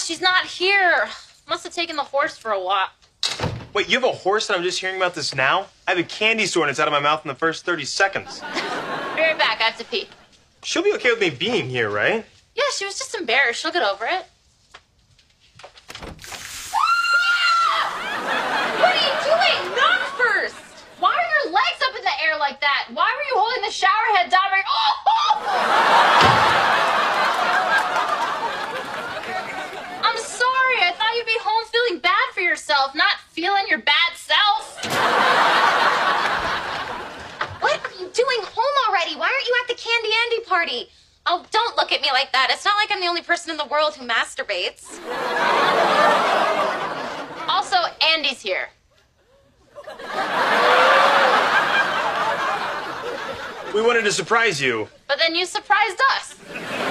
she's not here. Must have taken the horse for a walk. Wait, you have a horse and I'm just hearing about this now? I have a candy store and it's out of my mouth in the first 30 seconds. Be right back, I have to pee. She'll be okay with me being here, right? Yeah, she was just embarrassed. She'll get over it. What are you doing? Knock first! Why are your legs up in the air like that? Why were you holding the shower head down? I'm sorry. I thought you'd be home feeling bad for yourself, not feeling your bad self. What are you doing home already? Why aren't you at the Candy Andy party? Oh, don't look at me like that. It's not like I'm the only person in the world who masturbates. Also, Andy's here. We wanted to surprise you. But then you surprised us.